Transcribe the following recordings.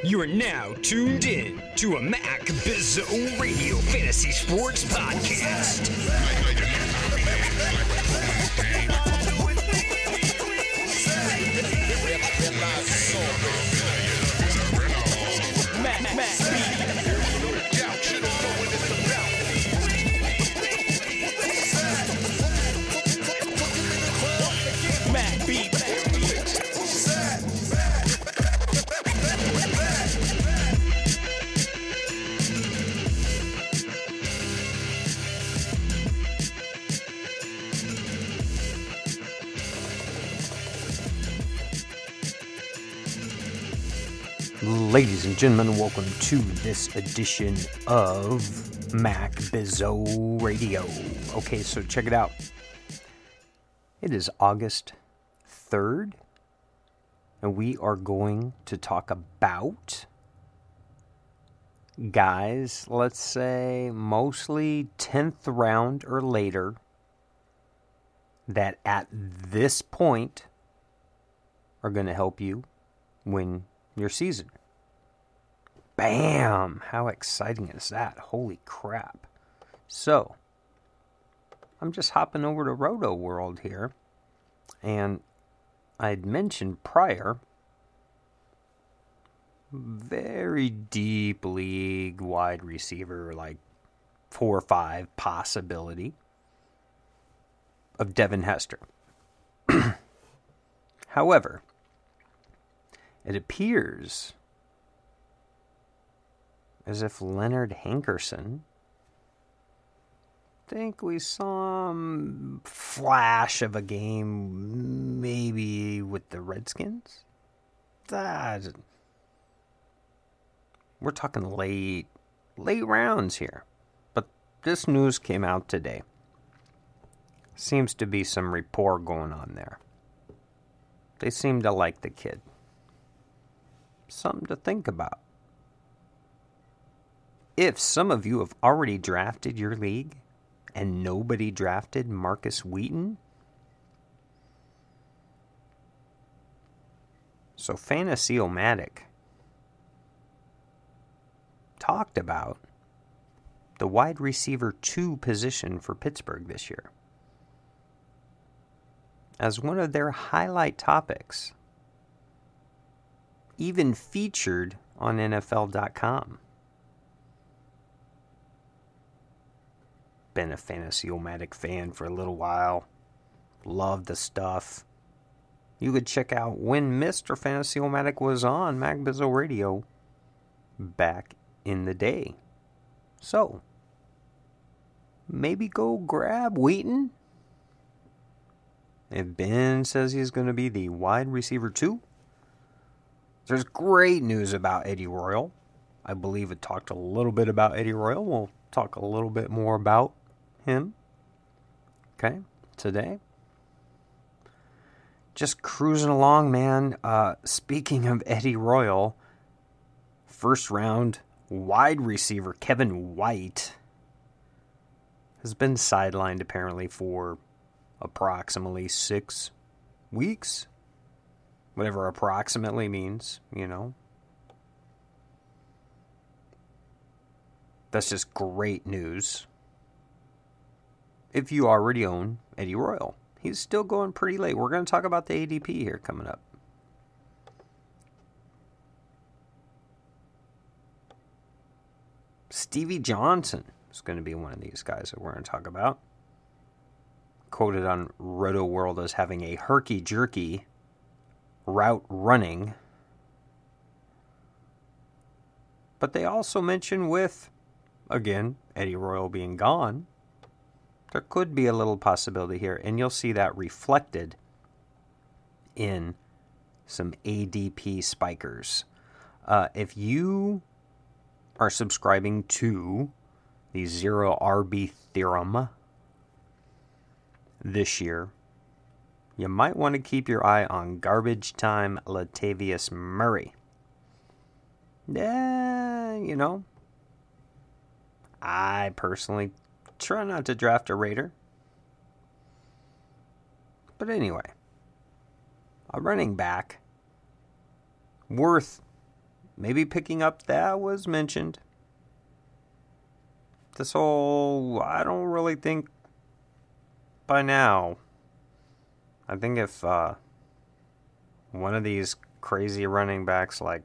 You are now tuned in to a Mac Bizzo Radio Fantasy Sports Podcast. Ladies and gentlemen, welcome to this edition of Mac Bizzo Radio. Okay, so check it out. It is August 3rd, and we are going to talk about guys, let's say mostly 10th round or later, that at this point are going to help you win your season. Bam! How exciting is that? Holy crap. So, I'm just hopping over to Roto World here, and I'd mentioned prior, very deep league wide receiver, like 4 or 5 possibility of Devin Hester. However, it appears as if Leonard Hankerson, think we saw a flash of a game maybe with the Redskins. We're talking late rounds here. But this news came out today. Seems to be some rapport going on there. They seem to like the kid. Something to think about. If some of you have already drafted your league and nobody drafted Marcus Wheaton, so Fantasy-O-Matic talked about the wide receiver 2 position for Pittsburgh this year as one of their highlight topics, even featured on NFL.com. Been a Fantasy-O-Matic fan for a little while. Love the stuff. You could check out when Mr. Fantasy-O-Matic was on Mac Bizzo Radio back in the day. So, maybe go grab Wheaton. If Ben says he's going to be the wide receiver 2, there's great news about Eddie Royal. I believe it talked a little bit about Eddie Royal. We'll talk a little bit more about him. Okay, today. Just cruising along, man. Speaking of Eddie Royal, first round wide receiver Kevin White has been sidelined apparently for approximately 6 weeks. Whatever approximately means, you know. That's just great news. If you already own Eddie Royal, he's still going pretty late. We're going to talk about the ADP here coming up. Stevie Johnson is going to be one of these guys that we're going to talk about. Quoted on Roto World as having a herky-jerky route running. But they also mention with, again, Eddie Royal being gone, there could be a little possibility here, and you'll see that reflected in some ADP spikers. If you are subscribing to the Zero RB Theorem this year, you might want to keep your eye on Garbage Time Latavius Murray. You know, I personally try not to draft a Raider. But anyway, a running back worth maybe picking up, that was mentioned. This whole, I don't really think by now. I think if one of these crazy running backs like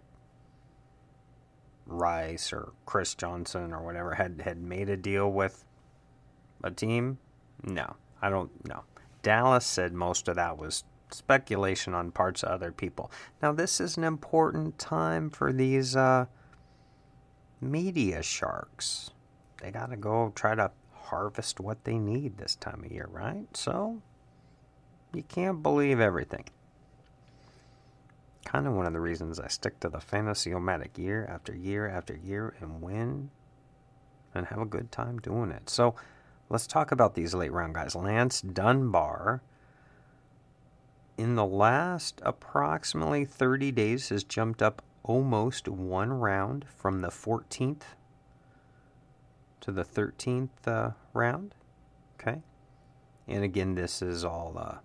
Rice or Chris Johnson or whatever had made a deal with a team, no, I don't know. Dallas said most of that was speculation on parts of other people. Now, this is an important time for these media sharks. They got to go try to harvest what they need this time of year, right? So, you can't believe everything. Kind of one of the reasons I stick to the Fantasy-O-Matic year after year after year and win and have a good time doing it. So, let's talk about these late round guys. Lance Dunbar, in the last approximately 30 days, has jumped up almost one round from the 14th to the 13th round. Okay. And again, this is all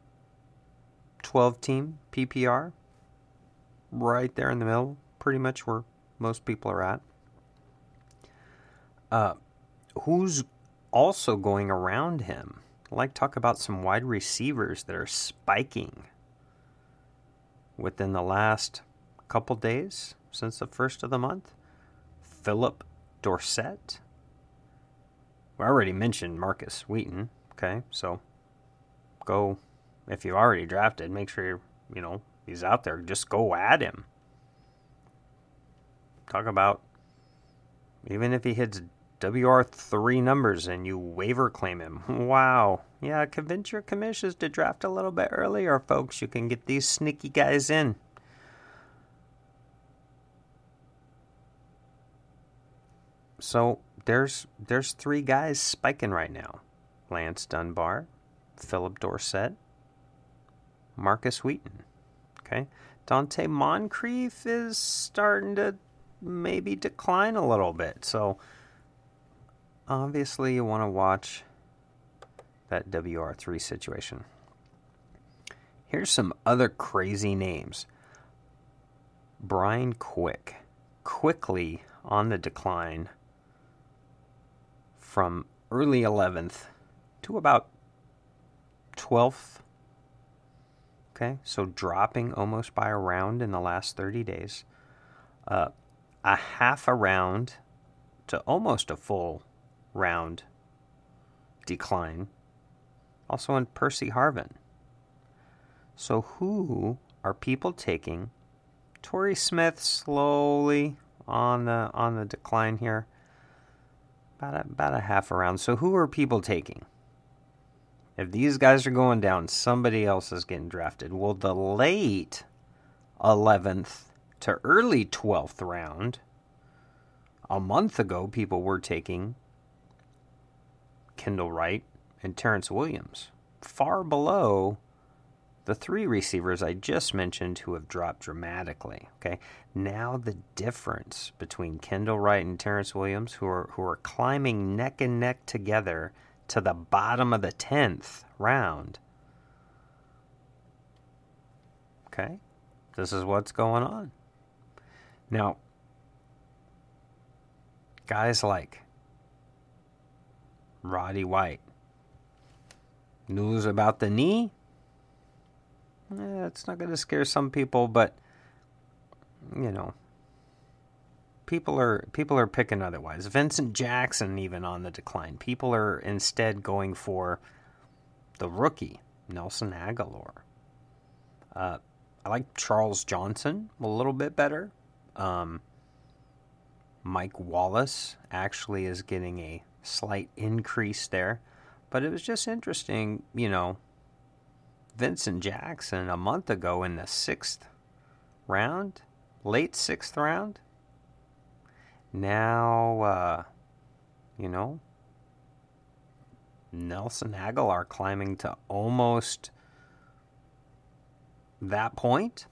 12-team PPR. Right there in the middle, pretty much where most people are at. Who's also going around him? I'd like to talk about some wide receivers that are spiking within the last couple days since the first of the month. Philip Dorsett. We already mentioned Marcus Wheaton. Okay, so go, if you already drafted, make sure he's out there. Just go at him. Talk about, even if he hits WR3 numbers and you waiver claim him. Wow. Yeah, convince your commissions to draft a little bit earlier, folks. You can get these sneaky guys in. So there's three guys spiking right now. Lance Dunbar, Philip Dorsett, Marcus Wheaton. Okay. Dante Moncrief is starting to maybe decline a little bit. So obviously you want to watch that WR3 situation. Here's some other crazy names. Brian Quick, quickly on the decline from early 11th to about 12th. Okay, so dropping almost by a round in the last 30 days. A half a round to almost a full round decline. Also in Percy Harvin. So who are people taking? Torrey Smith slowly on the decline here. About a half a round. So who are people taking? If these guys are going down, somebody else is getting drafted. Well, the late 11th to early 12th round, a month ago, people were taking Kendall Wright and Terrence Williams, far below the three receivers I just mentioned who have dropped dramatically. Okay, now the difference between Kendall Wright and Terrence Williams, who are climbing neck and neck together to the bottom of the 10th round. Okay, this is what's going on. Now, guys like Roddy White, news about the knee. It's not going to scare some people, but people are picking otherwise. Vincent Jackson even on the decline. People are instead going for the rookie, Nelson Aguilar. I like Charles Johnson a little bit better. Mike Wallace actually is getting a slight increase there. But it was just interesting, Vincent Jackson a month ago in the 6th round, late 6th round. Now, Nelson Aguilar climbing to almost that point.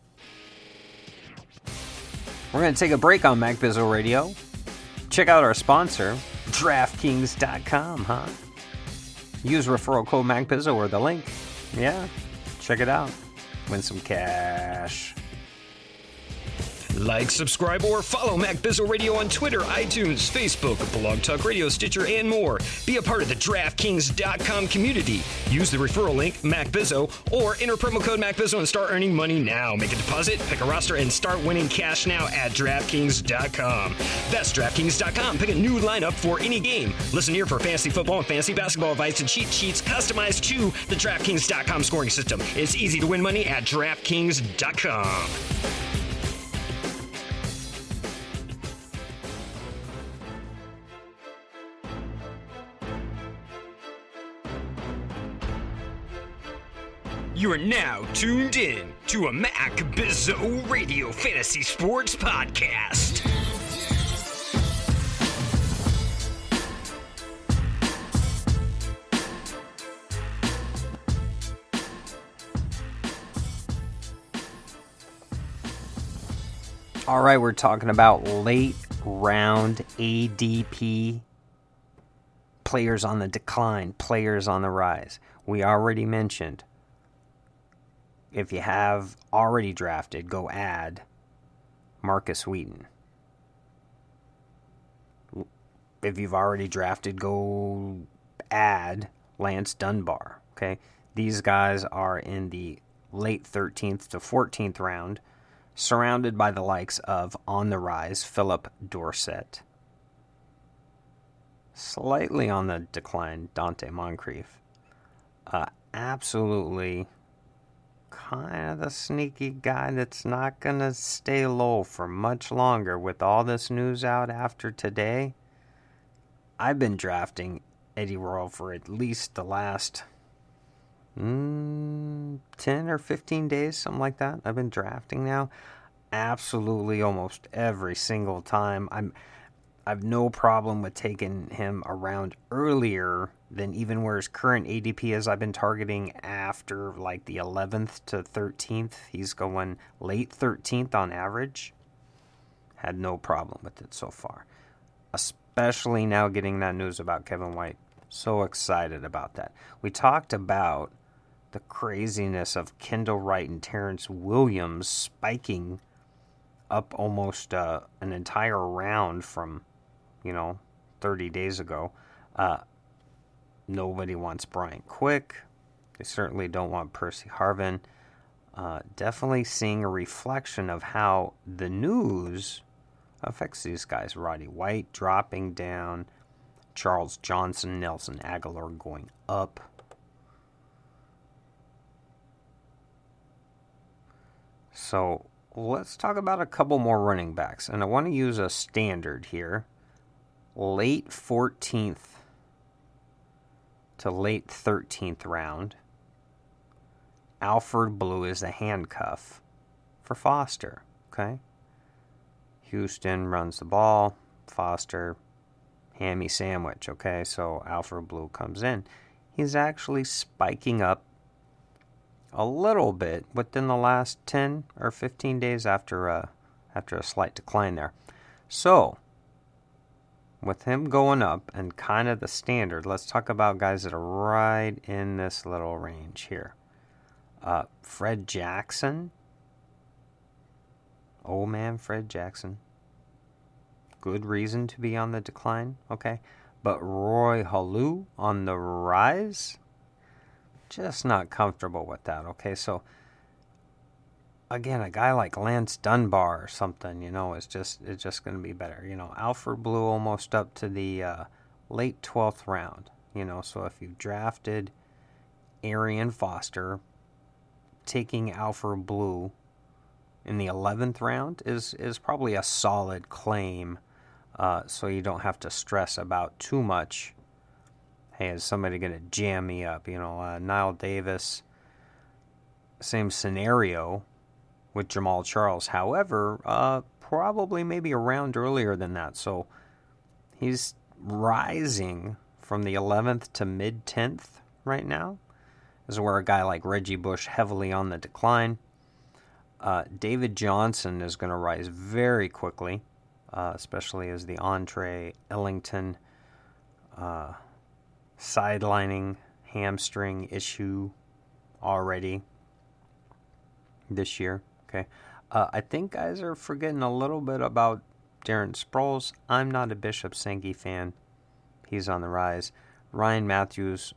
We're going to take a break on MacBizzle Radio. Check out our sponsor, DraftKings.com, Use referral code MacBizzle or the link. Yeah, check it out. Win some cash. Like, subscribe, or follow Mac Bizzo Radio on Twitter, iTunes, Facebook, Blog Talk Radio, Stitcher, and more. Be a part of the DraftKings.com community. Use the referral link, MacBizzo, or enter promo code MacBizzo and start earning money now. Make a deposit, pick a roster, and start winning cash now at DraftKings.com. That's DraftKings.com. Pick a new lineup for any game. Listen here for fantasy football and fantasy basketball advice and cheat sheets customized to the DraftKings.com scoring system. It's easy to win money at DraftKings.com. You are now tuned in to a Mac Bizzo Radio Fantasy Sports Podcast. All right, we're talking about late round ADP, players on the decline, players on the rise. We already mentioned, if you have already drafted, go add Marcus Wheaton. If you've already drafted, go add Lance Dunbar. Okay, these guys are in the late 13th to 14th round, surrounded by the likes of on the rise Philip Dorsett. Slightly on the decline, Dante Moncrief. Absolutely kind of the sneaky guy that's not going to stay low for much longer with all this news out after today. I've been drafting Eddie Royal for at least the last 10 or 15 days, something like that. I've been drafting now. Absolutely almost every single time. I've no problem with taking him around earlier than even where his current ADP is. I've been targeting after like the 11th to 13th. He's going late 13th on average. Had no problem with it so far. Especially now getting that news about Kevin White. So excited about that. We talked about the craziness of Kendall Wright and Terrence Williams spiking up almost an entire round from 30 days ago. Nobody wants Brian Quick. They certainly don't want Percy Harvin. Definitely seeing a reflection of how the news affects these guys. Roddy White dropping down. Charles Johnson, Nelson Aguilar going up. So let's talk about a couple more running backs. And I want to use a standard here. Late 14th to late 13th round. Alfred Blue is the handcuff for Foster. Okay? Houston runs the ball. Foster, hammy sandwich. Okay? So Alfred Blue comes in. He's actually spiking up a little bit within the last 10 or 15 days after a slight decline there. So, with him going up and kind of the standard, let's talk about guys that are right in this little range here. Fred Jackson. Oh man, Fred Jackson. Good reason to be on the decline, okay? But Roy Halou on the rise? Just not comfortable with that, okay? So, again, a guy like Lance Dunbar or something, it's just going to be better. Alfred Blue almost up to the late 12th round, so if you've drafted Arian Foster, taking Alfred Blue in the 11th round is probably a solid claim, so you don't have to stress about too much. Hey, is somebody going to jam me up? Nile Davis, same scenario with Jamal Charles. However, probably maybe a round earlier than that. So he's rising from the 11th to mid-10th right now. This is where a guy like Reggie Bush heavily on the decline. David Johnson is going to rise very quickly, especially as the Entre Ellington sidelining hamstring issue already this year. Okay, I think guys are forgetting a little bit about Darren Sproles. I'm not a Bishop Sankey fan. He's on the rise. Ryan Matthews,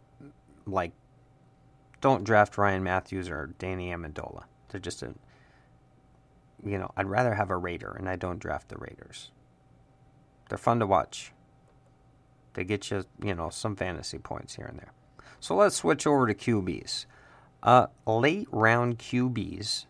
don't draft Ryan Matthews or Danny Amendola. They're just I'd rather have a Raider, and I don't draft the Raiders. They're fun to watch. They get you, some fantasy points here and there. So let's switch over to QBs. Late round QBs.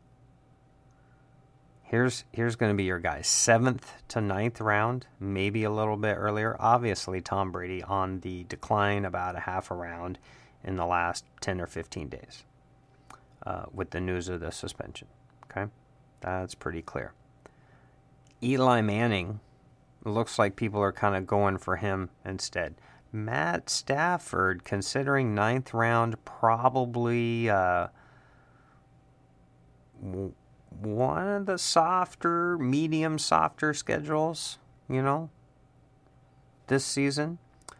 Here's going to be your guys. 7th to 9th round, maybe a little bit earlier. Obviously, Tom Brady on the decline about a half a round in the last 10 or 15 days with the news of the suspension. Okay? That's pretty clear. Eli Manning, looks like people are kind of going for him instead. Matt Stafford, considering 9th round, probably one of the softer schedules, this season.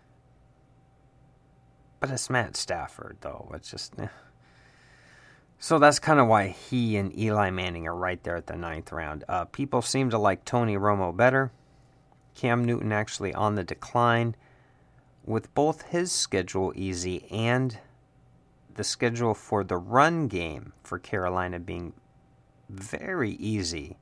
But it's Matt Stafford, though. It's just... So that's kind of why he and Eli Manning are right there at the 9th round. People seem to like Tony Romo better. Cam Newton actually on the decline. With both his schedule easy and the schedule for the run game for Carolina being very easy,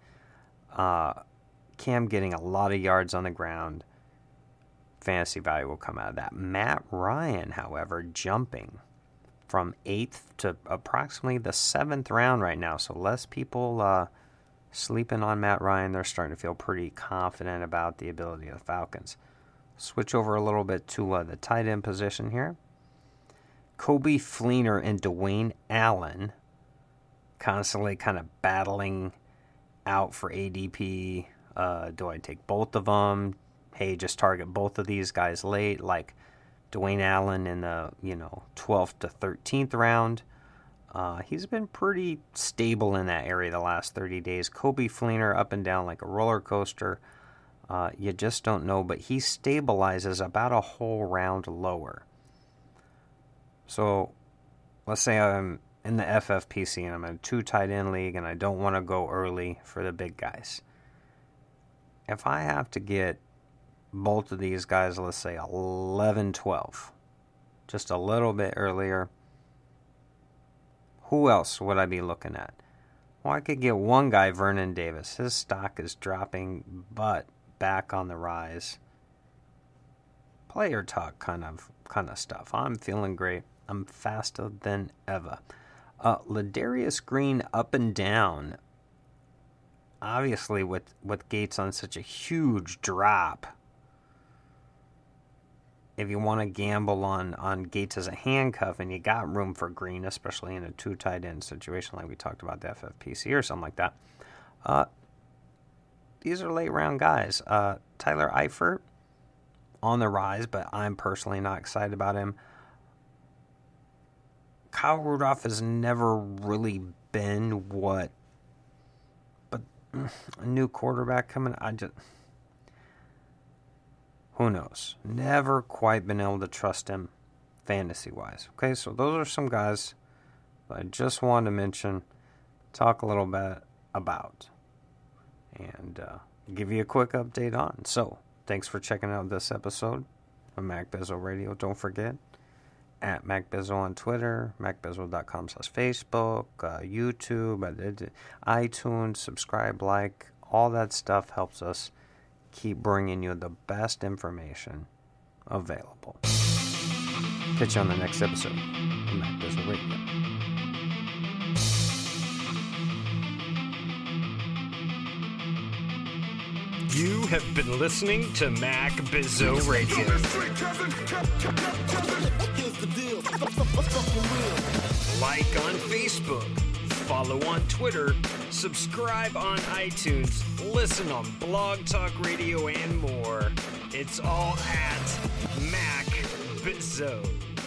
Cam getting a lot of yards on the ground, fantasy value will come out of that. Matt Ryan, however, jumping from 8th to approximately the 7th round right now. So less people sleeping on Matt Ryan. They're starting to feel pretty confident about the ability of the Falcons. Switch over a little bit to the tight end position here. Coby Fleener and Dwayne Allen constantly kind of battling out for ADP. Do I take both of them? Hey, just target both of these guys late, like Dwayne Allen in the 12th to 13th round. He's been pretty stable in that area the last 30 days. Coby Fleener up and down like a roller coaster. You just don't know, but he stabilizes about a whole round lower. So let's say I'm in the FFPC and I'm in a 2 tight end league and I don't want to go early for the big guys. If I have to get both of these guys, let's say 11, 12, just a little bit earlier, who else would I be looking at? Well, I could get one guy, Vernon Davis. His stock is dropping, but back on the rise. Player talk kind of stuff. I'm feeling great. I'm faster than ever. Ladarius Green up and down. Obviously, with Gates on such a huge drop, if you want to gamble on Gates as a handcuff and you got room for Green, especially in a 2 tight end situation like we talked about the FFPC or something like that, these are late round guys. Tyler Eifert on the rise, but I'm personally not excited about him. Kyle Rudolph has never really been but a new quarterback coming. Who knows? Never quite been able to trust him fantasy-wise. Okay, so those are some guys that I just wanted to mention, talk a little bit about, and give you a quick update on. So, thanks for checking out this episode of MacBizzo Radio. Don't forget, at MacBizzo on Twitter, MacBizzo.com/Facebook, YouTube, iTunes, subscribe, like, all that stuff helps us keep bringing you the best information available. Catch you on the next episode of MacBizzo Radio. You have been listening to MacBizzo Radio. Like on Facebook, follow on Twitter, subscribe on iTunes, listen on Blog Talk Radio, and more. It's all at MacBizzo.